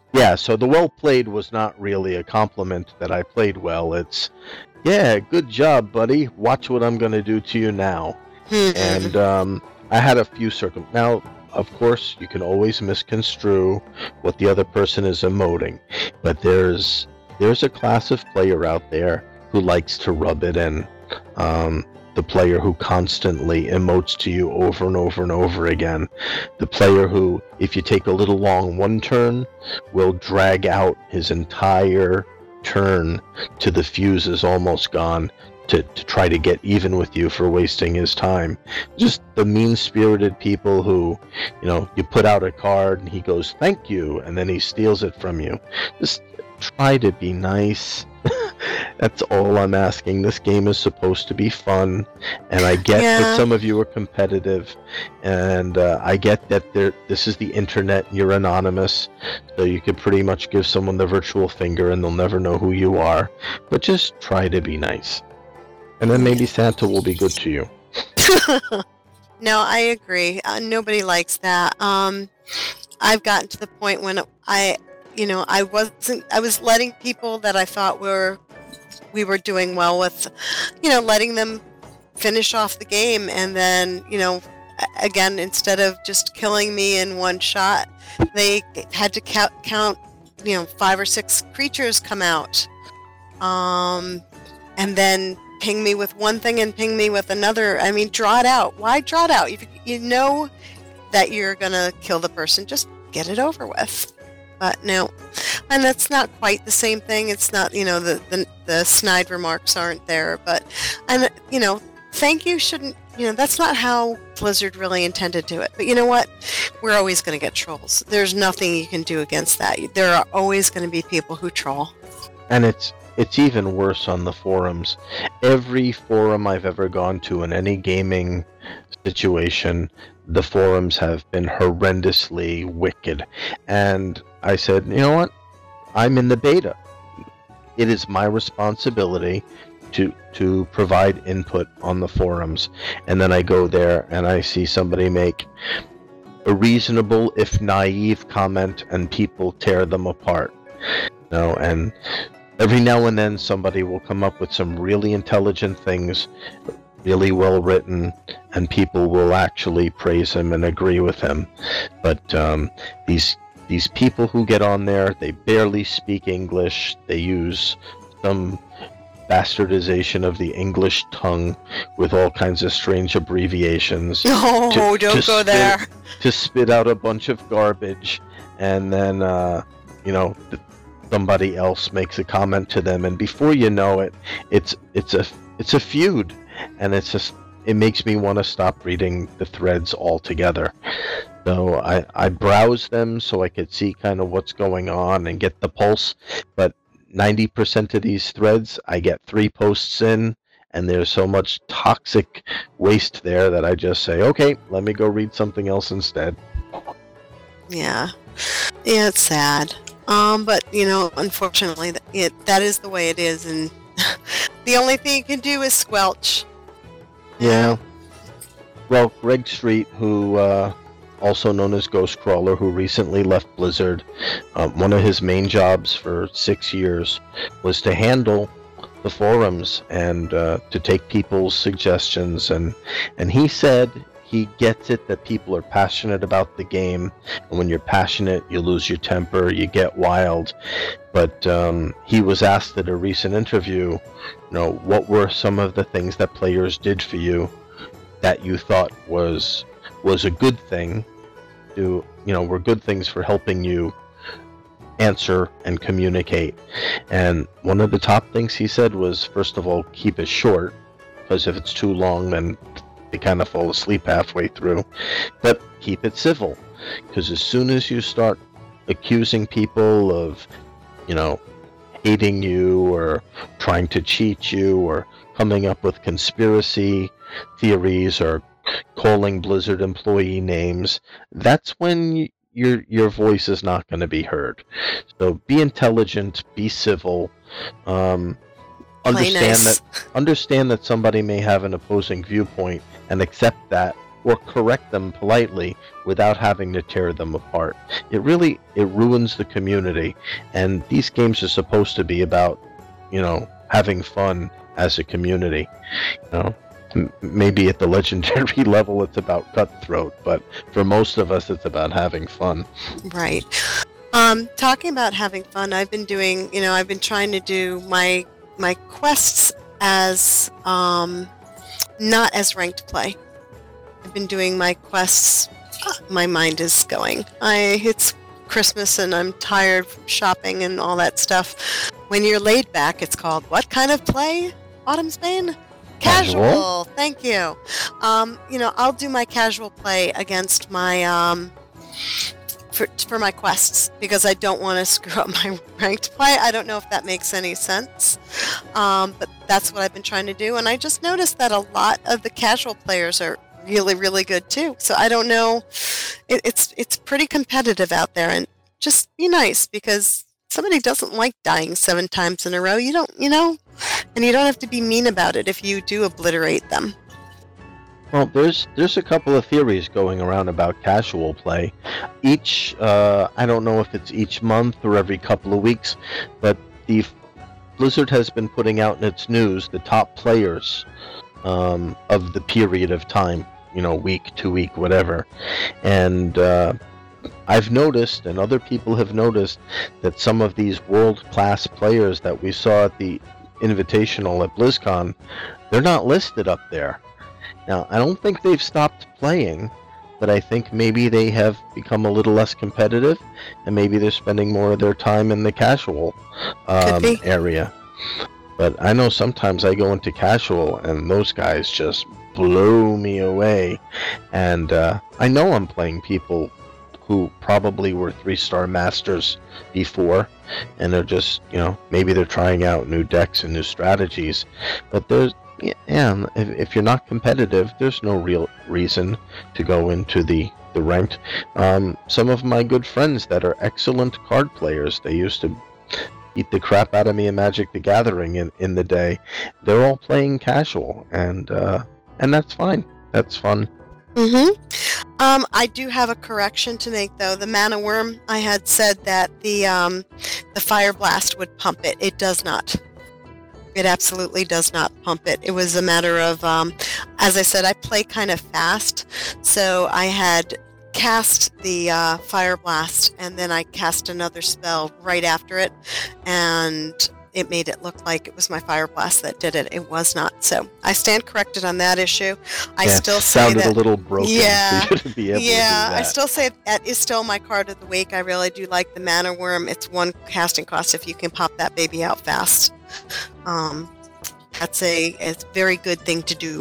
Yeah, so the well played was not really a compliment that I played well. It's, yeah, good job, buddy. Watch what I'm going to do to you now. And I had a few Now, of course, you can always misconstrue what the other person is emoting, but there's a class of player out there who likes to rub it in. The player who constantly emotes to you over and over and over again. The player who, if you take a little long one turn, will drag out his entire turn to the fuse is almost gone to try to get even with you for wasting his time. Just the mean-spirited people who, you put out a card and he goes, "Thank you," and then he steals it from you. Just try to be nice. That's all I'm asking. This game is supposed to be fun, and I get that some of you are competitive, and I get that this is the internet and you're anonymous, so you could pretty much give someone the virtual finger and they'll never know who you are. But just try to be nice. And then maybe Santa will be good to you. No, I agree. Nobody likes that. I've gotten to the point when I was letting people that I thought we were doing well with, letting them finish off the game, and then, again, instead of just killing me in one shot, they had to count 5 or 6 creatures come out, and then ping me with one thing and ping me with another. I mean, draw it out. Why draw it out? If you know that you're gonna kill the person, just get it over with. But no, and that's not quite the same thing. It's not, the snide remarks aren't there, but, and thank you shouldn't, that's not how Blizzard really intended to do it. But you know what? We're always going to get trolls. There's nothing you can do against that. There are always going to be people who troll. And it's even worse on the forums. Every forum I've ever gone to in any gaming situation, the forums have been horrendously wicked. And I said, you know what? I'm in the beta. It is my responsibility to provide input on the forums. And then I go there and I see somebody make a reasonable, if naive, comment, and people tear them apart. And every now and then somebody will come up with some really intelligent things, really well written, and people will actually praise him and agree with him. But these people who get on there, they barely speak English. They use some bastardization of the English tongue with all kinds of strange abbreviations. Oh, don't go there. To spit out a bunch of garbage, and then somebody else makes a comment to them, and before you know it, it's a feud, and it makes me want to stop reading the threads altogether. So I browse them so I could see kind of what's going on and get the pulse, but 90% of these threads, I get 3 posts in, and there's so much toxic waste there that I just say, okay, let me go read something else instead. Yeah, it's sad. But, unfortunately, that is the way it is, and the only thing you can do is squelch. Yeah. Well, Greg Street, who, also known as Ghostcrawler, who recently left Blizzard, one of his main jobs for 6 years was to handle the forums and to take people's suggestions. And he said he gets it that people are passionate about the game, and when you're passionate, you lose your temper, you get wild. But he was asked at a recent interview, what were some of the things that players did for you that you thought was a good thing, were good things for helping you answer and communicate. And one of the top things he said was, first of all, keep it short, because if it's too long, then they kind of fall asleep halfway through. But keep it civil, because as soon as you start accusing people of, hating you or trying to cheat you or coming up with conspiracy theories or calling Blizzard employee names, that's when your voice is not going to be heard. So be intelligent, be civil, understand that somebody may have an opposing viewpoint and accept that or correct them politely without having to tear them apart. It ruins the community, and these games are supposed to be about, having fun as a community. Maybe at the legendary level it's about cutthroat, but for most of us it's about having fun. Right. Talking about having fun, I've been trying to do my quests as not as ranked play. I've been doing my quests. My mind is going. It's Christmas and I'm tired from shopping and all that stuff. When you're laid back, it's called what kind of play? Autumn's Bane? Casual. Thank you. I'll do my casual play against my for my quests because I don't want to screw up my ranked play. I don't know if that makes any sense, but that's what I've been trying to do. And I just noticed that a lot of the casual players are really, really good too. So I don't know. It's pretty competitive out there, and just be nice because somebody doesn't like dying 7 times in a row. You don't, and you don't have to be mean about it if you do obliterate them. Well, there's a couple of theories going around about casual play. Each, I don't know if it's each month or every couple of weeks, but the Blizzard has been putting out in its news the top players of the period of time, week, 2 week, whatever. And I've noticed, and other people have noticed, that some of these world-class players that we saw at the Invitational at BlizzCon, they're not listed up there. Now, I don't think they've stopped playing, but I think maybe they have become a little less competitive, and maybe they're spending more of their time in the casual area. But I know sometimes I go into casual, and those guys just blow me away. And I know I'm playing people who probably were 3-star masters before, and they're just, maybe they're trying out new decks and new strategies. But if you're not competitive, there's no real reason to go into the ranked. Some of my good friends that are excellent card players, they used to beat the crap out of me in Magic the Gathering in the day. They're all playing casual, and that's fine. That's fun. Mm-hmm. I do have a correction to make, though. The Mana Worm, I had said that the Fire Blast would pump it. It does not. It absolutely does not pump it. It was a matter of, as I said, I play kind of fast, so I had cast the Fire Blast, and then I cast another spell right after it, and it made it look like it was my Fire Blast that did it. It was not. So I stand corrected on that issue. I still say sounded that, a little broken. Yeah, for you to be able to do that. I still say that is still my card of the week. I really do like the Mana Worm. It's 1 casting cost if you can pop that baby out fast. It's a very good thing to do.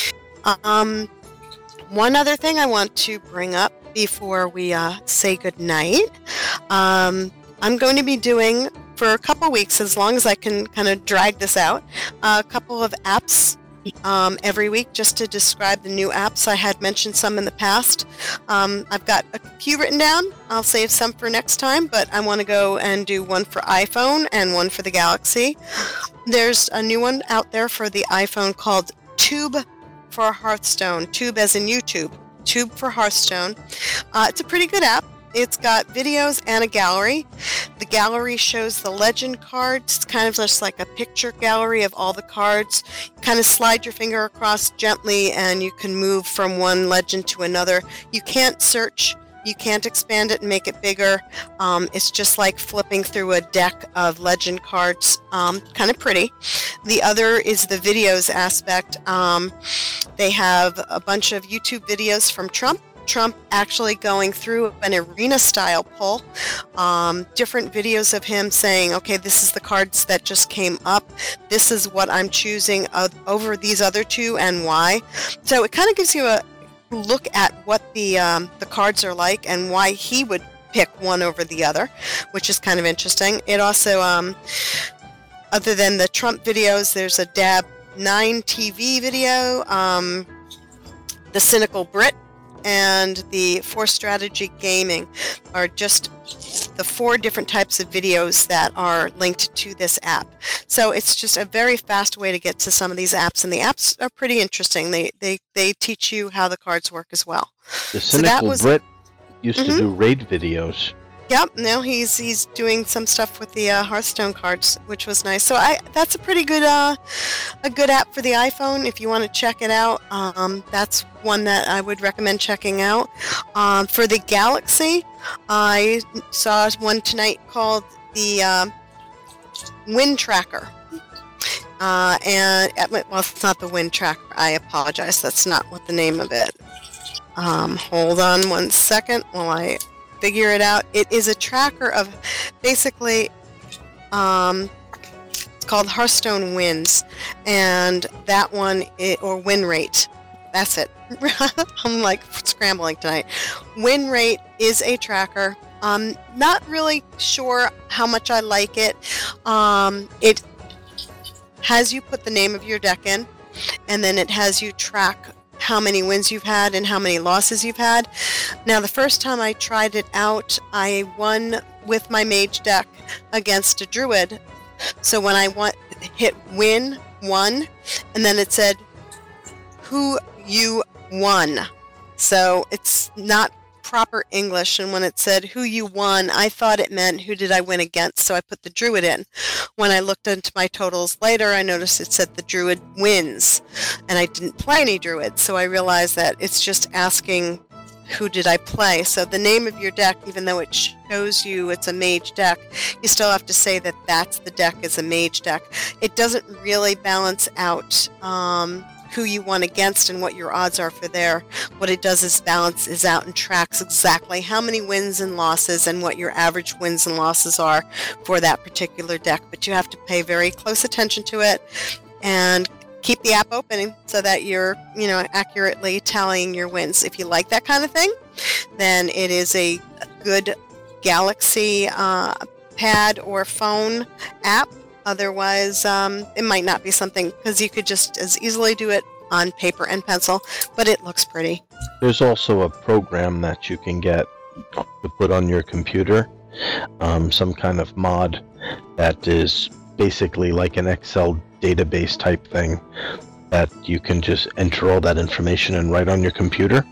One other thing I want to bring up before we say goodnight. I'm going to be doing, for a couple weeks, as long as I can kind of drag this out, a couple of apps every week just to describe the new apps. I had mentioned some in the past. I've got a few written down. I'll save some for next time, but I want to go and do one for iPhone and one for the Galaxy. There's a new one out there for the iPhone called Tube for Hearthstone. Tube as in YouTube. Tube for Hearthstone. It's a pretty good app. It's got videos and a gallery. The gallery shows the legend cards. It's kind of just like a picture gallery of all the cards. You kind of slide your finger across gently and you can move from one legend to another. You can't search. You can't expand it and make it bigger. It's just like flipping through a deck of legend cards. Kind of pretty. The other is the videos aspect. They have a bunch of YouTube videos from Trump actually going through an arena-style poll, different videos of him saying, okay, this is the cards that just came up. This is what I'm choosing over these other two and why. So it kind of gives you a look at what the cards are like and why he would pick one over the other, which is kind of interesting. It also, other than the Trump videos, there's a Dab 9 TV video, the Cynical Brit, and the Force Strategy Gaming are just the 4 different types of videos that are linked to this app. So it's just a very fast way to get to some of these apps, and the apps are pretty interesting. They teach you how the cards work as well. The Cynical Brit used to do raid videos. Yep, now he's doing some stuff with the Hearthstone cards, which was nice. So that's a pretty good a good app for the iPhone if you want to check it out. That's one that I would recommend checking out. For the Galaxy, I saw one tonight called the Wind Tracker. Well, it's not the Wind Tracker. I apologize. That's not what the name of it. Hold on one second while I figure it out. It is a tracker of basically it's called Hearthstone Winds, and that one or win rate. That's it. I'm like scrambling tonight. Win rate is a tracker. Not really sure how much I like it. It has you put the name of your deck in, and then it has you track how many wins you've had and how many losses you've had. Now, the first time I tried it out, I won with my mage deck against a druid. So when I hit win 1, and then it said who you won. So it's not proper English, and when it said who you won, I thought it meant who did I win against, so I put the druid in. When I looked into my totals later, I noticed it said the druid wins, and I didn't play any druids, so I realized that it's just asking who did I play. So the name of your deck, even though it shows you it's a mage deck, you still have to say that that's the deck is a mage deck. It doesn't really balance out who you won against and what your odds are for there. What it does is balances out and tracks exactly how many wins and losses and what your average wins and losses are for that particular deck. But you have to pay very close attention to it and keep the app open so that you're, accurately tallying your wins. If you like that kind of thing, then it is a good Galaxy pad or phone app. Otherwise, it might not be something, because you could just as easily do it on paper and pencil, but it looks pretty. There's also a program that you can get to put on your computer, some kind of mod that is basically like an Excel database type thing that you can just enter all that information in right on your computer.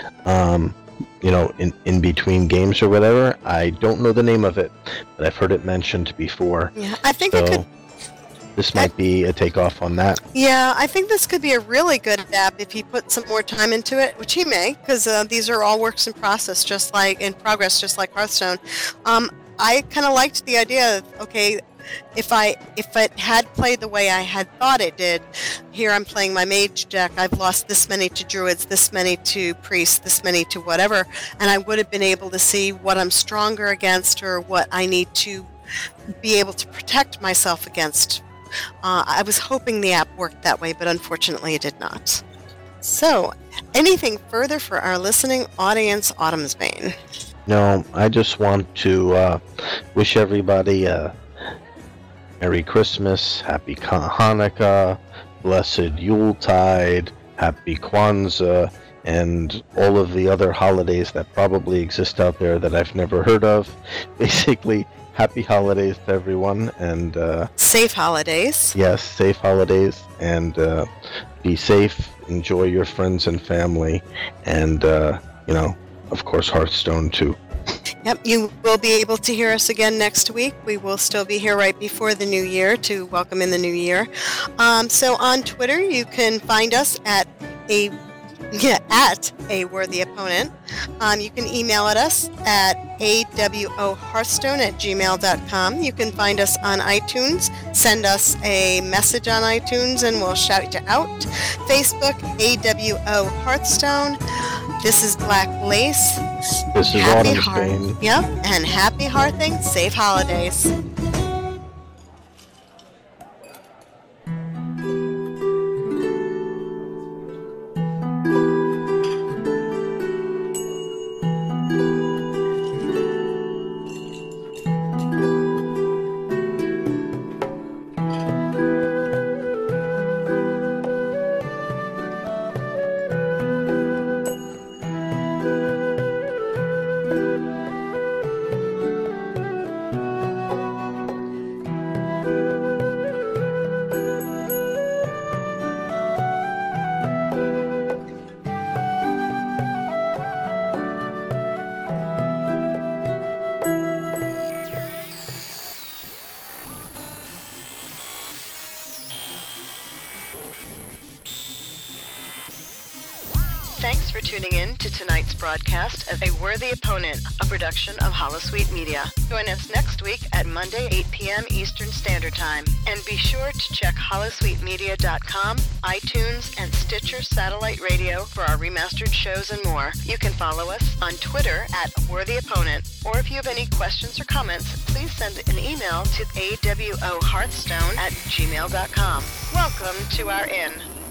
In between games or whatever. I don't know the name of it, but I've heard it mentioned before. Yeah, I think it could. This might be a takeoff on that. Yeah, I think this could be a really good app if you put some more time into it, which he may, because these are all works in progress, just like Hearthstone. I kind of liked the idea of, okay, if it had played the way I had thought it did, here I'm playing my mage deck, I've lost this many to druids, this many to priests, this many to whatever, and I would have been able to see what I'm stronger against or what I need to be able to protect myself against. I was hoping the app worked that way, but unfortunately it did not. So, anything further for our listening audience, Autumn's Bane? No, I just want to wish everybody a Merry Christmas, Happy Hanukkah, Blessed Yuletide, Happy Kwanzaa, and all of the other holidays that probably exist out there that I've never heard of. Basically, happy holidays to everyone, and safe holidays. Yes, safe holidays, and be safe, enjoy your friends and family, and of course Hearthstone too. Yep, you will be able to hear us again next week. We will still be here right before the new year to welcome in the new year. So on Twitter, you can find us at a worthy opponent. You can email at us at awohearthstone@gmail.com. You can find us on iTunes. Send us a message on iTunes and we'll shout you out. Facebook, AWO Hearthstone. This is Black Lace. This is Autumn's Bane. Yep, and happy hearthing, safe holidays. Thanks for tuning in to tonight's broadcast of A Worthy Opponent, a production of Holosuite Media. Join us next week at Monday, 8 p.m. Eastern Standard Time. And be sure to check holosuitemedia.com, iTunes, and Stitcher Satellite Radio for our remastered shows and more. You can follow us on Twitter at Worthy Opponent, or if you have any questions or comments, please send an email to awohearthstone@gmail.com. Welcome to our inn.